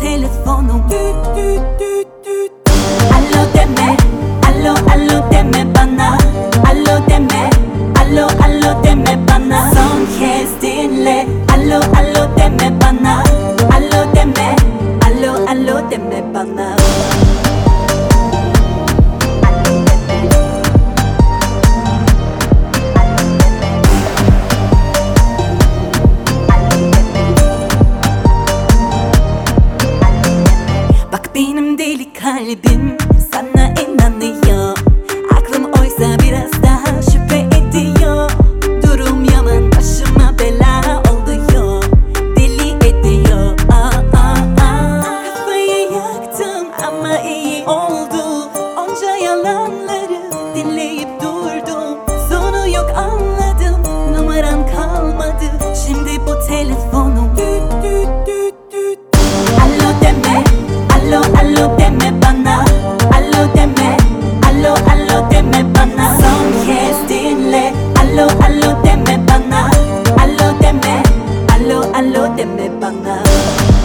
telefonum. Düt düt düt düt. Alo deme, alo alo deme bana. Alo deme, alo alo deme bana. Son kez dinle. Alo alo deme bana. Alo deme, alo alo deme bana. Bak benim deli kalbim sana inanıyor. Aklım oysa biraz daha şüphe ediyor. Durum yaman, başıma bela oluyor. Deli ediyor. Kafayı yaktım ama iyi oldu. Onca yalanları dinleyip durdum. Sonu yok anladım, numaram kalmadı. Şimdi bu telefonum. Düt düt düt düt. Alo deme, alo alo deme bana. Alo deme, alo alo deme bana. Son kez dinle. Alo alo deme bana. Alo deme, alo alo deme bana.